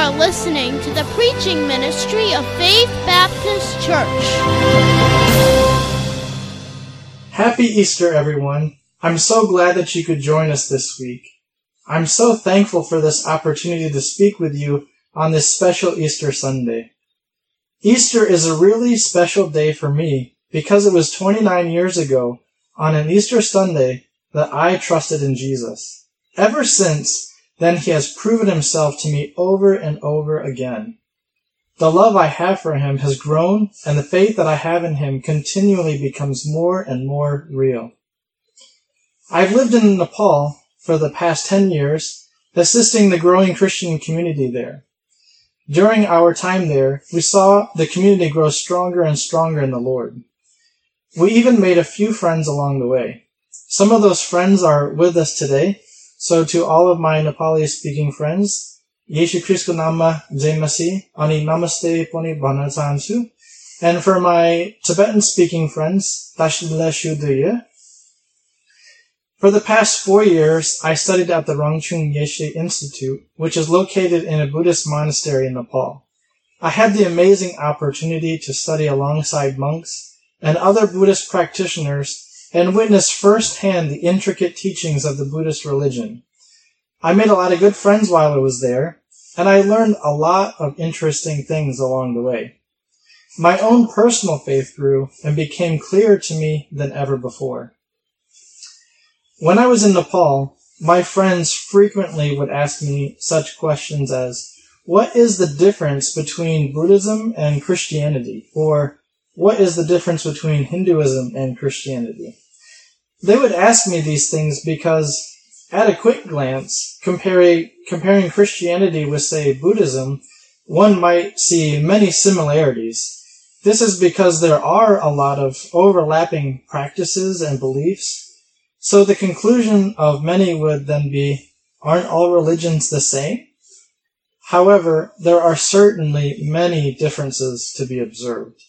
are listening to the preaching ministry of Faith Baptist Church. Happy Easter, everyone. I'm so glad that you could join us this week. I'm so thankful for this opportunity to speak with you on this special Easter Sunday. Easter is a really special day for me because it was 29 years ago on an Easter Sunday that I trusted in Jesus. Ever since then, he has proven himself to me over and over again. The love I have for him has grown, and the faith that I have in him continually becomes more and more real. I've lived in Nepal for the past 10 years, assisting the growing Christian community there. During our time there, we saw the community grow stronger and stronger in the Lord. We even made a few friends along the way. Some of those friends are with us today. So to all of my Nepali-speaking friends, Yeshu Christko Nama Jai Masi, Ani Namaste Poni Bhana Chanchu. And for my Tibetan-speaking friends, Tashila Shuduya. For the past 4 years, I studied at the Rangchung Yeshe Institute, which is located in a Buddhist monastery in Nepal. I had the amazing opportunity to study alongside monks and other Buddhist practitioners and witness firsthand the intricate teachings of the Buddhist religion. I made a lot of good friends while I was there, and I learned a lot of interesting things along the way. My own personal faith grew and became clearer to me than ever before. When I was in Nepal, my friends frequently would ask me such questions as, what is the difference between Buddhism and Christianity? Or, what is the difference between Hinduism and Christianity? They would ask me these things because, at a quick glance, comparing Christianity with, say, Buddhism, one might see many similarities. This is because there are a lot of overlapping practices and beliefs. So the conclusion of many would then be, aren't all religions the same? However, there are certainly many differences to be observed.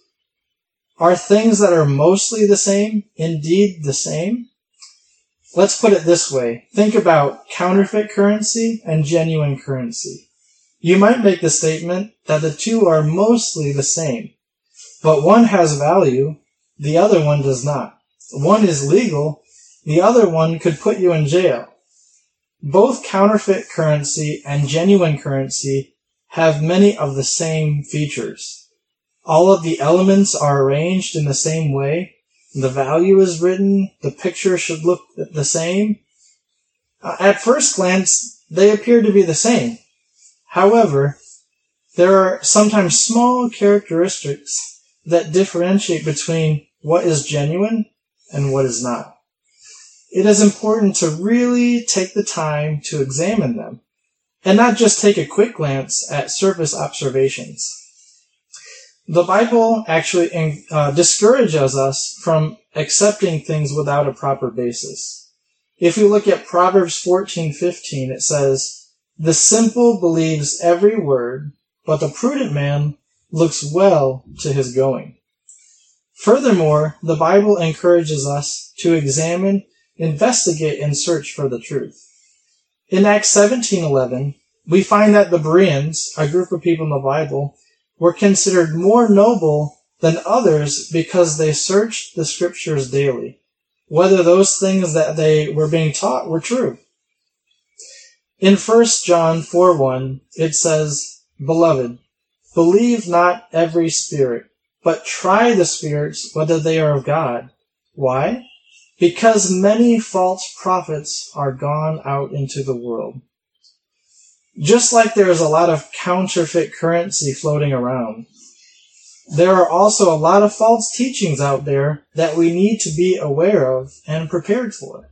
Are things that are mostly the same indeed the same? Let's put it this way. Think about counterfeit currency and genuine currency. You might make the statement that the two are mostly the same, but one has value, the other one does not. One is legal, the other one could put you in jail. Both counterfeit currency and genuine currency have many of the same features. All of the elements are arranged in the same way. The value is written. The picture should look the same. At first glance, they appear to be the same. However, there are sometimes small characteristics that differentiate between what is genuine and what is not. It is important to really take the time to examine them and not just take a quick glance at surface observations. The Bible actually discourages us from accepting things without a proper basis. If you look at Proverbs 14:15, it says, "The simple believes every word, but the prudent man looks well to his going." Furthermore, the Bible encourages us to examine, investigate, and search for the truth. In Acts 17:11, we find that the Bereans, a group of people in the Bible, were considered more noble than others because they searched the scriptures daily, whether those things that they were being taught were true. In 1 John 4:1, it says, "Beloved, believe not every spirit, but try the spirits whether they are of God." Why? Because many false prophets are gone out into the world. Just like there is a lot of counterfeit currency floating around, there are also a lot of false teachings out there that we need to be aware of and prepared for.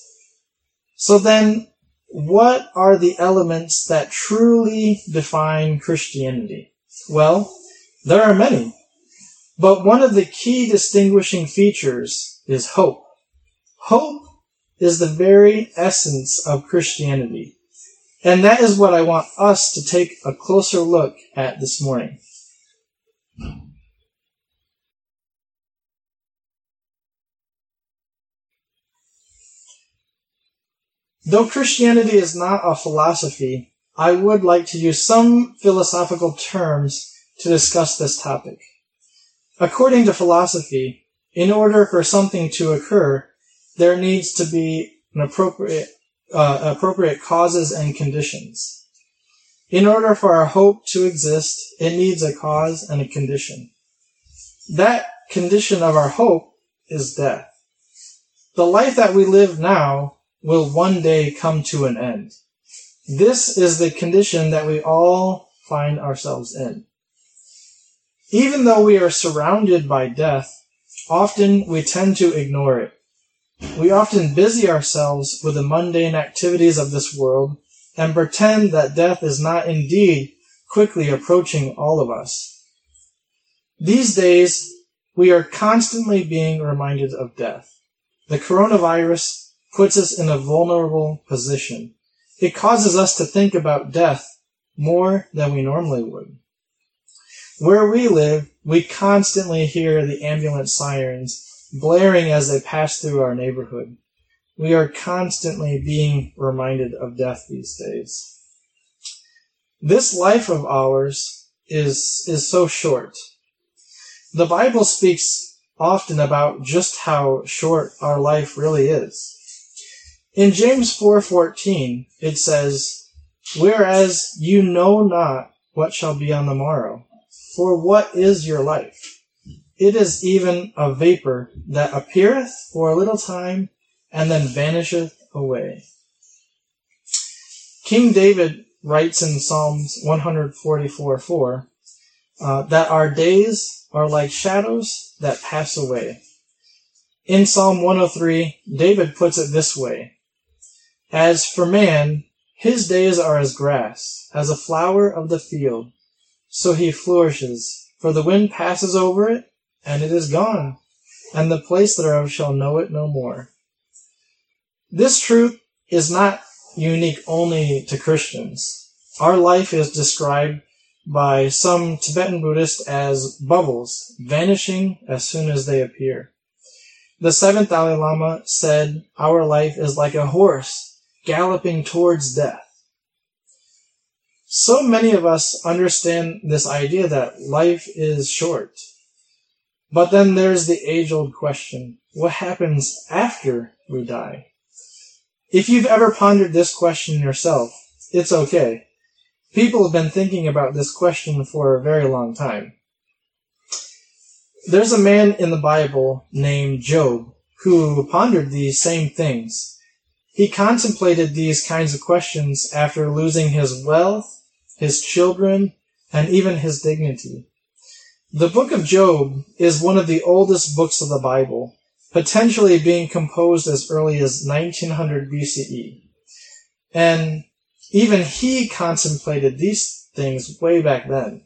So then, what are the elements that truly define Christianity? Well, there are many, but one of the key distinguishing features is hope. Hope is the very essence of Christianity. And that is what I want us to take a closer look at this morning. Though Christianity is not a philosophy, I would like to use some philosophical terms to discuss this topic. According to philosophy, in order for something to occur, there needs to be an appropriate causes and conditions. In order for our hope to exist, it needs a cause and a condition. That condition of our hope is death. The life that we live now will one day come to an end. This is the condition that we all find ourselves in. Even though we are surrounded by death, often we tend to ignore it. We often busy ourselves with the mundane activities of this world and pretend that death is not indeed quickly approaching all of us. These days, we are constantly being reminded of death. The coronavirus puts us in a vulnerable position. It causes us to think about death more than we normally would. Where we live, we constantly hear the ambulance sirens blaring as they pass through our neighborhood. We are constantly being reminded of death these days. This life of ours is so short. The Bible speaks often about just how short our life really is. In James 4:14, it says, "Whereas you know not what shall be on the morrow, for what is your life? It is even a vapor that appeareth for a little time, and then vanisheth away." King David writes in Psalms 144:4 that our days are like shadows that pass away. In Psalm 103, David puts it this way, "As for man, his days are as grass, as a flower of the field. So he flourishes, for the wind passes over it, and it is gone, and the place thereof shall know it no more." This truth is not unique only to Christians. Our life is described by some Tibetan Buddhists as bubbles, vanishing as soon as they appear. The seventh Dalai Lama said, "Our life is like a horse galloping towards death." So many of us understand this idea that life is short. But then there's the age-old question, what happens after we die? If you've ever pondered this question yourself, it's okay. People have been thinking about this question for a very long time. There's a man in the Bible named Job who pondered these same things. He contemplated these kinds of questions after losing his wealth, his children, and even his dignity. The book of Job is one of the oldest books of the Bible, potentially being composed as early as 1900 BCE. And even he contemplated these things way back then.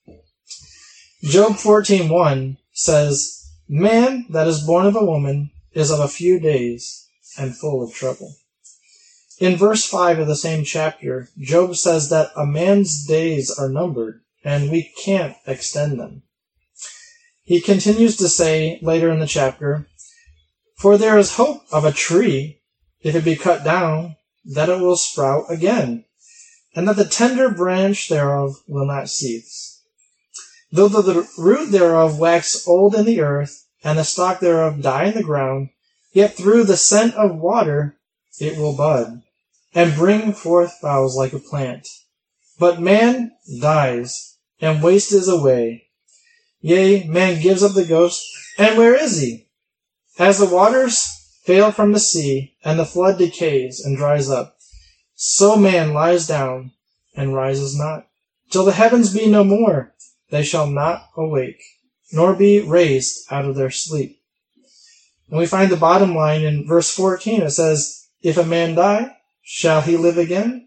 Job 14:1 says, "Man that is born of a woman is of a few days and full of trouble." In verse 5 of the same chapter, Job says that a man's days are numbered, and we can't extend them. He continues to say later in the chapter, "For there is hope of a tree, if it be cut down, that it will sprout again, and that the tender branch thereof will not cease. Though the root thereof wax old in the earth, and the stalk thereof die in the ground, yet through the scent of water it will bud, and bring forth boughs like a plant. But man dies, and wastes away. Yea, man gives up the ghost, and where is he? As the waters fail from the sea, and the flood decays and dries up, so man lies down and rises not. Till the heavens be no more, they shall not awake, nor be raised out of their sleep." And we find the bottom line in verse 14. It says, "If a man die, shall he live again?"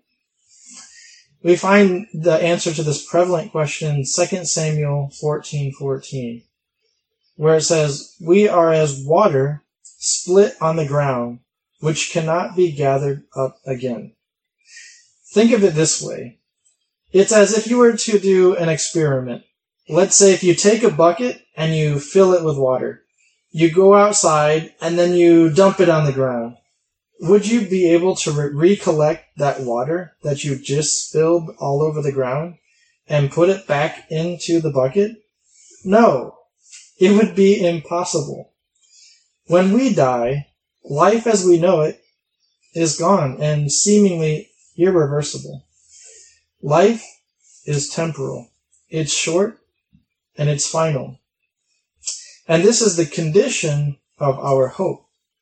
We find the answer to this prevalent question in 2 Samuel 14:14, where it says, "We are as water split on the ground, which cannot be gathered up again." Think of it this way. It's as if you were to do an experiment. Let's say if you take a bucket and you fill it with water. You go outside and then you dump it on the ground. would you be able to recollect that water that you just spilled all over the ground and put it back into the bucket? No, it would be impossible. When we die, life as we know it is gone and seemingly irreversible. Life is temporal. It's short and it's final. And this is the condition of our hope.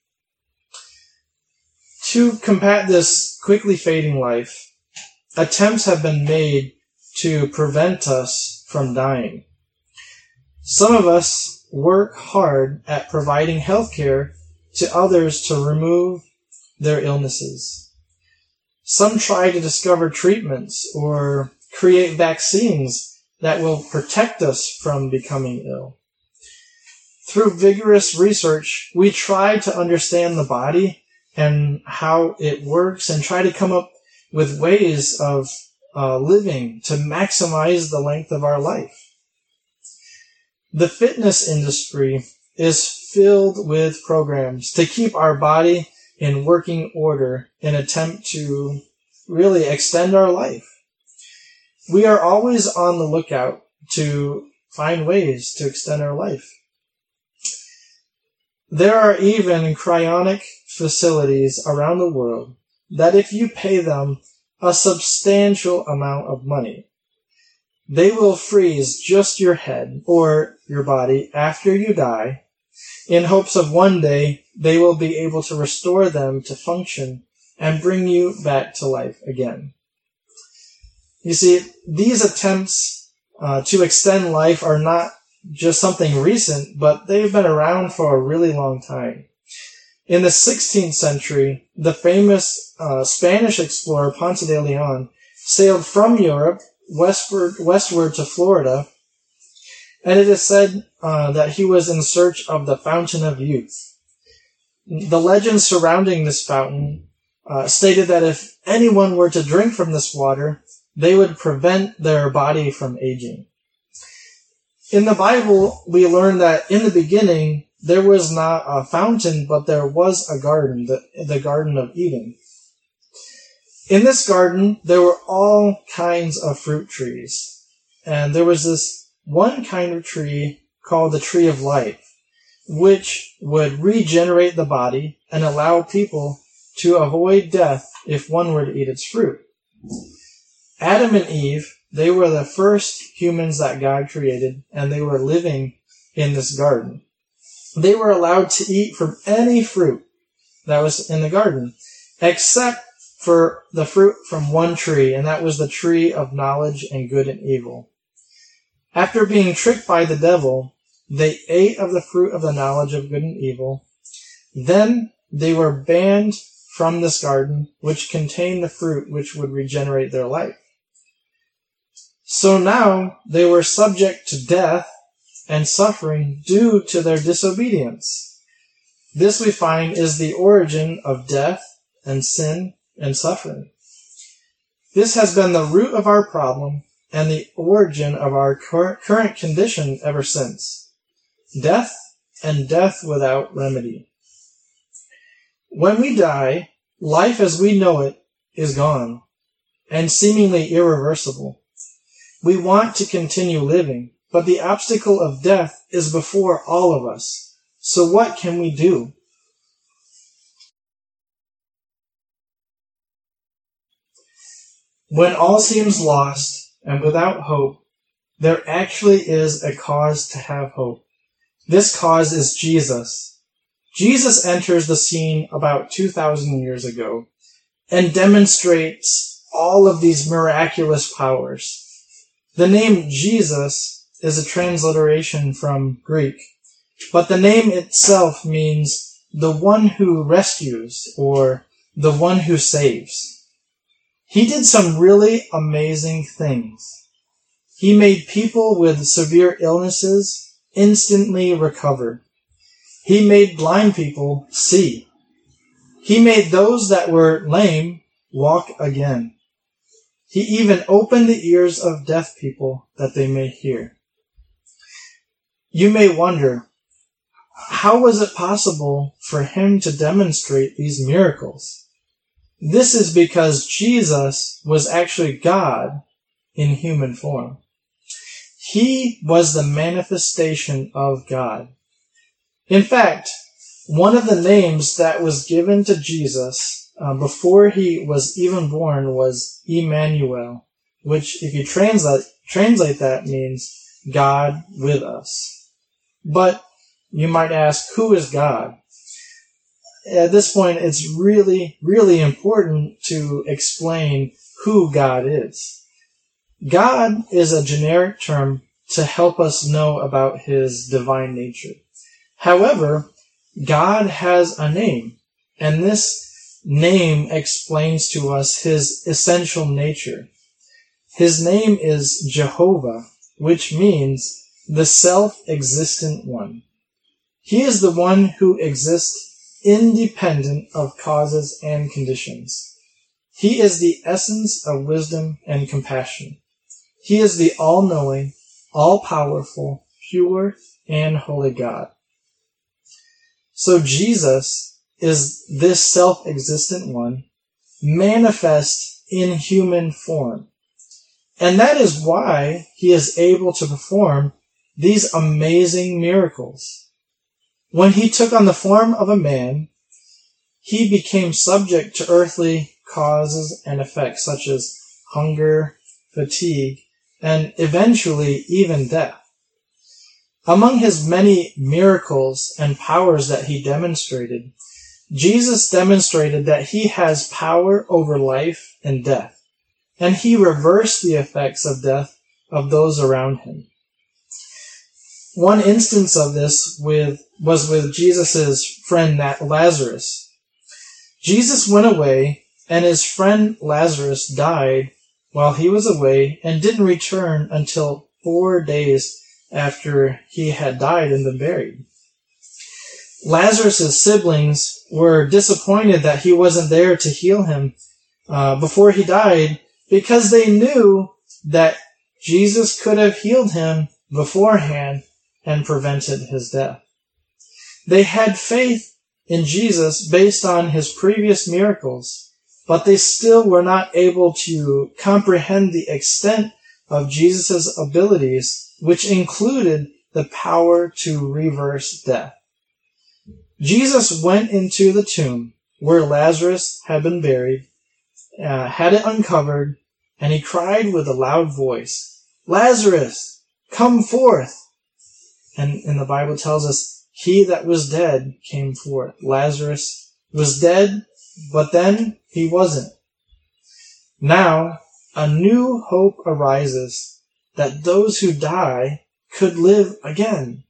To combat this quickly fading life, attempts have been made to prevent us from dying. Some of us work hard at providing health care to others to remove their illnesses. Some try to discover treatments or create vaccines that will protect us from becoming ill. Through vigorous research, we try to understand the body and how it works and try to come up with ways of living to maximize the length of our life. The fitness industry is filled with programs to keep our body in working order in an attempt to really extend our life. We are always on the lookout to find ways to extend our life. There are even cryonic facilities around the world that if you pay them a substantial amount of money, they will freeze just your head or your body after you die in hopes of one day they will be able to restore them to function and bring you back to life again. You see, these attempts to extend life are not just something recent, but they've been around for a really long time. In the 16th century, the famous Spanish explorer Ponce de Leon sailed from Europe westward to Florida, and it is said that he was in search of the Fountain of Youth. The legend surrounding this fountain stated that if anyone were to drink from this water, they would prevent their body from aging. In the Bible, we learn that in the beginning, there was not a fountain, but there was a garden, the Garden of Eden. In this garden, there were all kinds of fruit trees. And there was this one kind of tree called the tree of life, which would regenerate the body and allow people to avoid death if one were to eat its fruit. Adam and Eve, they were the first humans that God created, and they were living in this garden. They were allowed to eat from any fruit that was in the garden, except for the fruit from one tree, and that was the tree of knowledge and good and evil. After being tricked by the devil, they ate of the fruit of the knowledge of good and evil. Then they were banned from this garden, which contained the fruit which would regenerate their life. So now they were subject to death and suffering due to their disobedience. This we find is the origin of death and sin and suffering. This has been the root of our problem and the origin of our current condition ever since. Death and death without remedy. When we die, life as we know it is gone and seemingly irreversible. We want to continue living, but the obstacle of death is before all of us. So what can we do? When all seems lost and without hope, there actually is a cause to have hope. This cause is Jesus. Jesus enters the scene about 2,000 years ago and demonstrates all of these miraculous powers. The name Jesus is a transliteration from Greek, but the name itself means the one who rescues or the one who saves. He did some really amazing things. He made people with severe illnesses instantly recover. He made blind people see. He made those that were lame walk again. He even opened the ears of deaf people that they may hear. You may wonder, how was it possible for him to demonstrate these miracles? This is because Jesus was actually God in human form. He was the manifestation of God. In fact, one of the names that was given to Jesus before he was even born was Emmanuel, which if you translate that means God with us. But you might ask, who is God? At this point, it's really, really important to explain who God is. God is a generic term to help us know about his divine nature. However, God has a name, and this name explains to us his essential nature. His name is Jehovah, which means the self-existent one. He is the one who exists independent of causes and conditions. He is the essence of wisdom and compassion. He is the all-knowing, all-powerful, pure, and holy God. So Jesus is this self-existent one, manifest in human form. And that is why he is able to perform these amazing miracles. When he took on the form of a man, he became subject to earthly causes and effects such as hunger, fatigue, and eventually even death. Among his many miracles and powers that he demonstrated, Jesus demonstrated that he has power over life and death, and he reversed the effects of death of those around him. One instance of this was with Jesus' friend Lazarus. Jesus went away, and his friend Lazarus died while he was away and didn't return until 4 days after he had died and been buried. Lazarus' siblings were disappointed that he wasn't there to heal him before he died, because they knew that Jesus could have healed him beforehand and prevented his death. They had faith in Jesus based on his previous miracles, but they still were not able to comprehend the extent of Jesus' abilities, which included the power to reverse death. Jesus went into the tomb where Lazarus had been buried, had it uncovered, and he cried with a loud voice, "Lazarus, come forth!" And the Bible tells us, he that was dead came forth. Lazarus was dead, but then he wasn't. Now, a new hope arises that those who die could live again.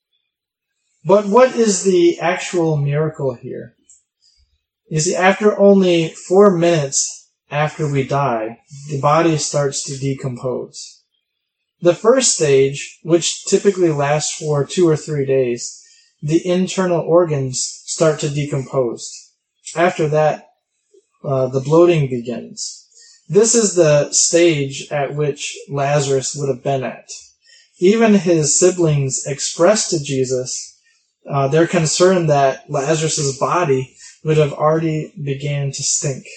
But what is the actual miracle here? You see, after only 4 minutes after we die, the body starts to decompose. The first stage, which typically lasts for 2 or 3 days, the internal organs start to decompose. After that, the bloating begins. This is the stage at which Lazarus would have been at. Even his siblings expressed to Jesus their concern that Lazarus' body would have already began to stink.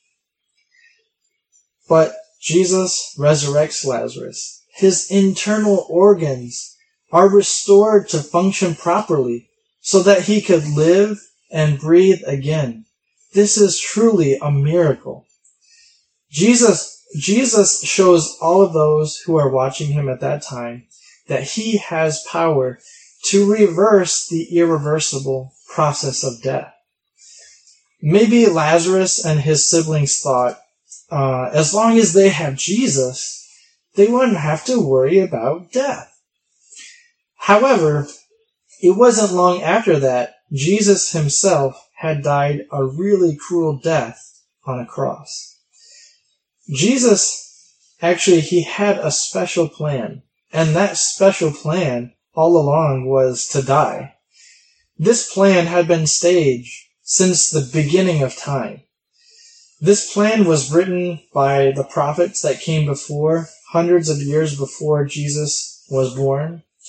But Jesus resurrects Lazarus. His internal organs are restored to function properly so that he could live and breathe again. This is truly a miracle. Jesus shows all of those who are watching him at that time that he has power to reverse the irreversible process of death. Maybe Lazarus and his siblings thought, as long as they have Jesus, they wouldn't have to worry about death. However, it wasn't long after that Jesus himself had died a really cruel death on a cross. Jesus, actually, he had a special plan, and that special plan all along was to die. This plan had been staged since the beginning of time. This plan was written by the prophets that came before, hundreds of years before Jesus was born.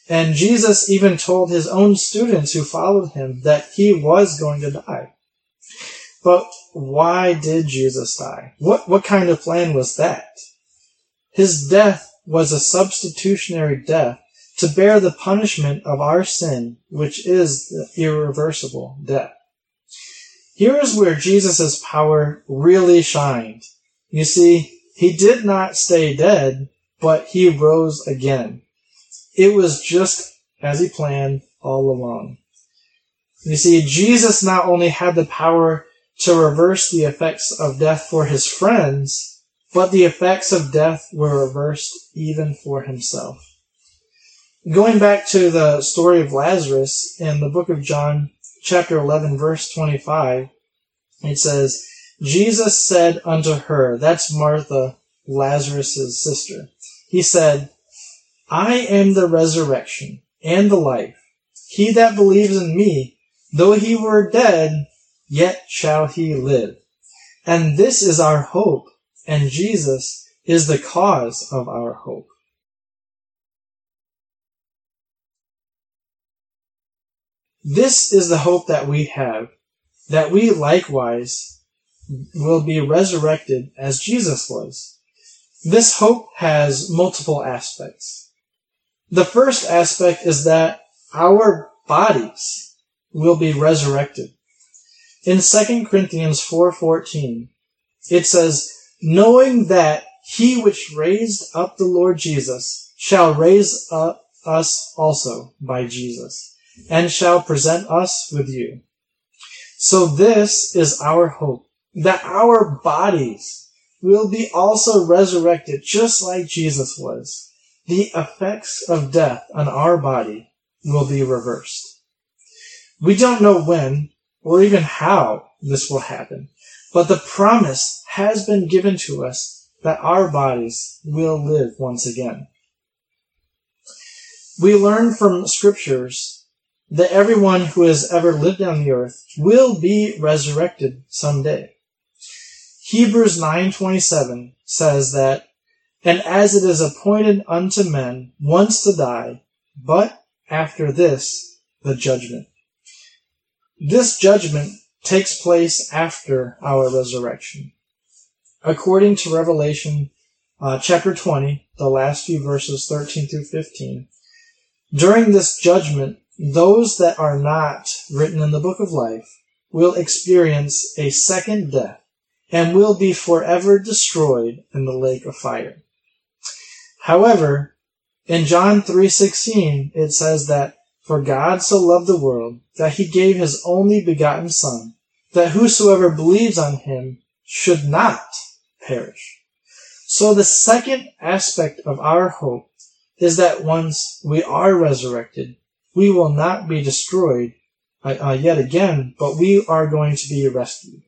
And Jesus even told his own students who followed him that he was going to die. But why did Jesus die? What kind of plan was that? His death was a substitutionary death to bear the punishment of our sin, which is the irreversible death. Here is where Jesus' power really shined. You see, he did not stay dead, but he rose again. It was just as he planned all along. You see, Jesus not only had the power to reverse the effects of death for his friends, but the effects of death were reversed even for himself. Going back to the story of Lazarus in the book of John, chapter 11, verse 25, it says, Jesus said unto her, that's Martha, Lazarus' sister, he said, I am the resurrection and the life. He that believes in me, though he were dead, yet shall he live. And this is our hope, and Jesus is the cause of our hope. This is the hope that we have, that we likewise will be resurrected as Jesus was. This hope has multiple aspects. The first aspect is that our bodies will be resurrected. In 2 Corinthians 4:14, it says, knowing that he which raised up the Lord Jesus shall raise up us also by Jesus, and shall present us with you. So this is our hope, that our bodies will be also resurrected just like Jesus was. The effects of death on our body will be reversed. We don't know when or even how this will happen, but the promise has been given to us that our bodies will live once again. We learn from scriptures that everyone who has ever lived on the earth will be resurrected someday. Hebrews 9:27 says that, and as it is appointed unto men once to die, but after this, the judgment. This judgment takes place after our resurrection. According to Revelation chapter 20, the last few verses 13 through 15, during this judgment, those that are not written in the book of life will experience a second death and will be forever destroyed in the lake of fire. However, in John 3:16, it says that, for God so loved the world that he gave his only begotten Son, that whosoever believes on him should not perish. So the second aspect of our hope is that once we are resurrected, we will not be destroyed yet again, but we are going to be rescued.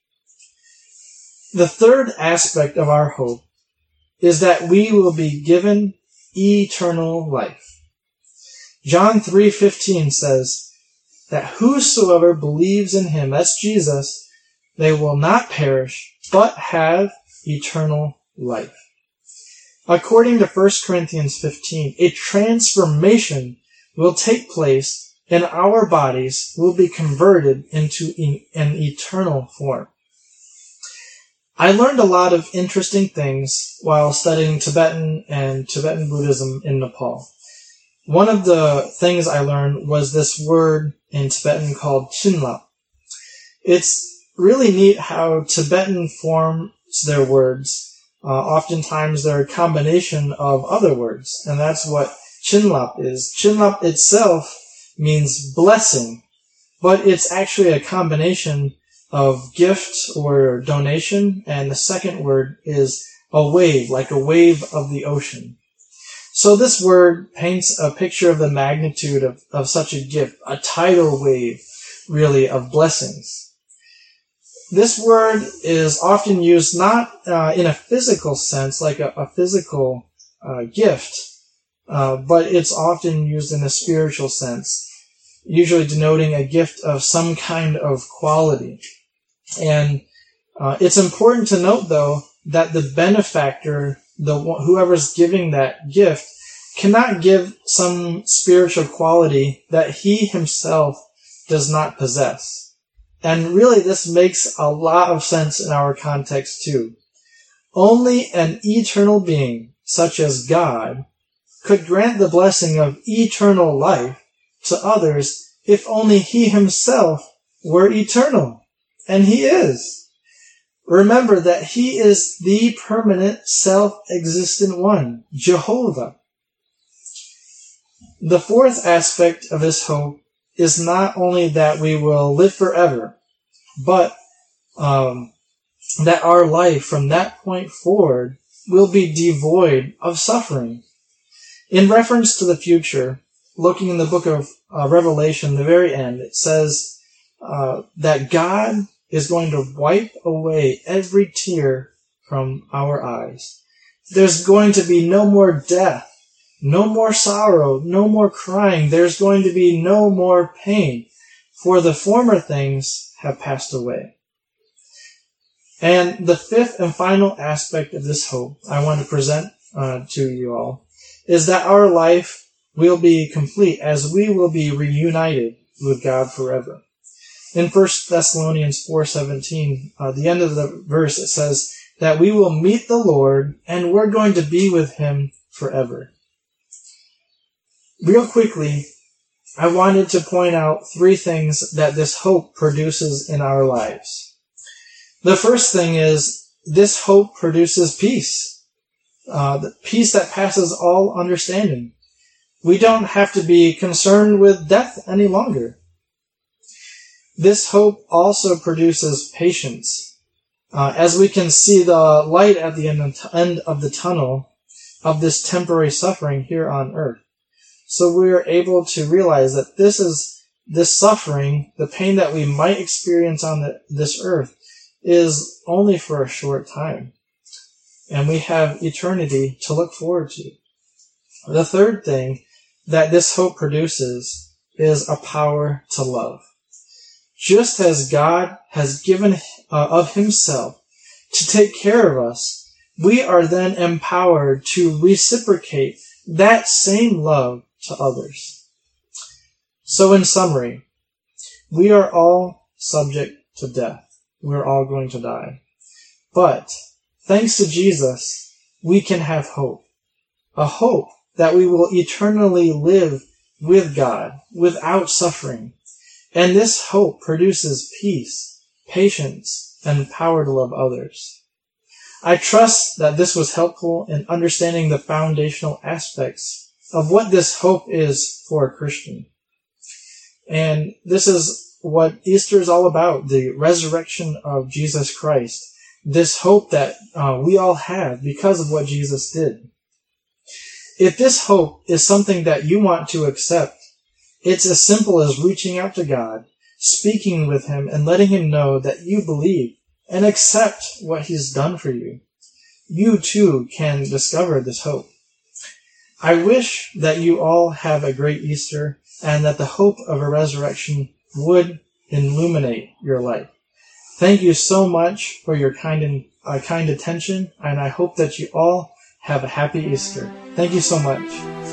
The third aspect of our hope is that we will be given eternal life. John 3:15 says that whosoever believes in him, that's Jesus, they will not perish, but have eternal life. According to 1 Corinthians 15, a transformation will take place and our bodies will be converted into an eternal form. I learned a lot of interesting things while studying Tibetan and Tibetan Buddhism in Nepal. One of the things I learned was this word in Tibetan called Chinlap. It's really neat how Tibetan forms their words. Oftentimes they're a combination of other words, and that's what Chinlap is. Chinlap itself means blessing, but it's actually a combination of gift or donation, and the second word is a wave, like a wave of the ocean. So this word paints a picture of the magnitude of such a gift, a tidal wave, really, of blessings. This word is often used not in a physical sense, like a physical gift, but it's often used in a spiritual sense, usually denoting a gift of some kind of quality. And it's important to note, though, that the benefactor, whoever's giving that gift, cannot give some spiritual quality that he himself does not possess. And really this makes a lot of sense in our context too. Only an eternal being, such as God, could grant the blessing of eternal life to others if only he himself were eternal. And he is. Remember that he is the permanent, self-existent one, Jehovah. The fourth aspect of this hope is not only that we will live forever, but that our life from that point forward will be devoid of suffering. In reference to the future, looking in the book of Revelation, the very end, it says that God is going to wipe away every tear from our eyes. There's going to be no more death, no more sorrow, no more crying. There's going to be no more pain, for the former things have passed away. And the fifth and final aspect of this hope I want to present to you all is that our life will be complete as we will be reunited with God forever. In 1 Thessalonians 4:17, the end of the verse, it says that we will meet the Lord and we're going to be with him forever. Real quickly, I wanted to point out three things that this hope produces in our lives. The first thing is this hope produces peace. The peace that passes all understanding. We don't have to be concerned with death any longer. This hope also produces patience. As we can see the light at the end of the tunnel of this temporary suffering here on earth. So we are able to realize that this suffering, the pain that we might experience on this earth, is only for a short time. And we have eternity to look forward to. The third thing that this hope produces is a power to love. Just as God has given of himself to take care of us, we are then empowered to reciprocate that same love to others. So in summary, we are all subject to death. We're all going to die. But thanks to Jesus, we can have hope. A hope that we will eternally live with God without suffering. And this hope produces peace, patience, and power to love others. I trust that this was helpful in understanding the foundational aspects of what this hope is for a Christian. And this is what Easter is all about, the resurrection of Jesus Christ. This hope that we all have because of what Jesus did. If this hope is something that you want to accept, it's as simple as reaching out to God, speaking with him, and letting him know that you believe and accept what he's done for you. You too can discover this hope. I wish that you all have a great Easter and that the hope of a resurrection would illuminate your life. Thank you so much for your kind attention, and I hope that you all have a happy Easter. Thank you so much.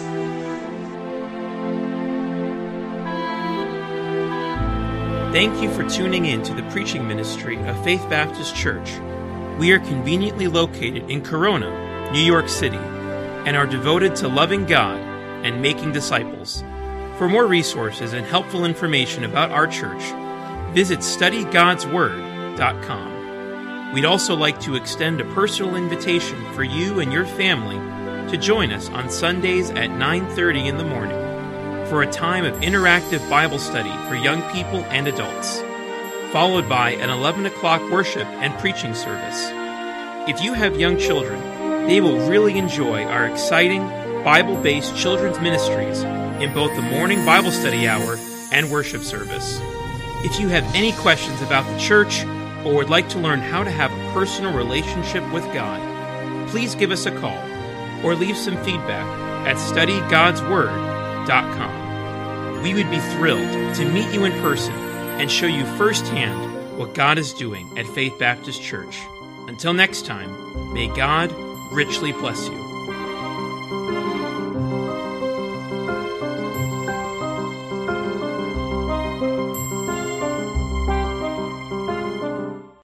Thank you for tuning in to the preaching ministry of Faith Baptist Church. We are conveniently located in Corona, New York City, and are devoted to loving God and making disciples. For more resources and helpful information about our church, visit studygodsword.com. We'd also like to extend a personal invitation for you and your family to join us on Sundays at 9:30 in the morning for a time of interactive Bible study for young people and adults, followed by an 11 o'clock worship and preaching service. If you have young children, they will really enjoy our exciting Bible-based children's ministries in both the morning Bible study hour and worship service. If you have any questions about the church or would like to learn how to have a personal relationship with God, please give us a call or leave some feedback at studygodsword.com. We would be thrilled to meet you in person and show you firsthand what God is doing at Faith Baptist Church. Until next time, may God richly bless you.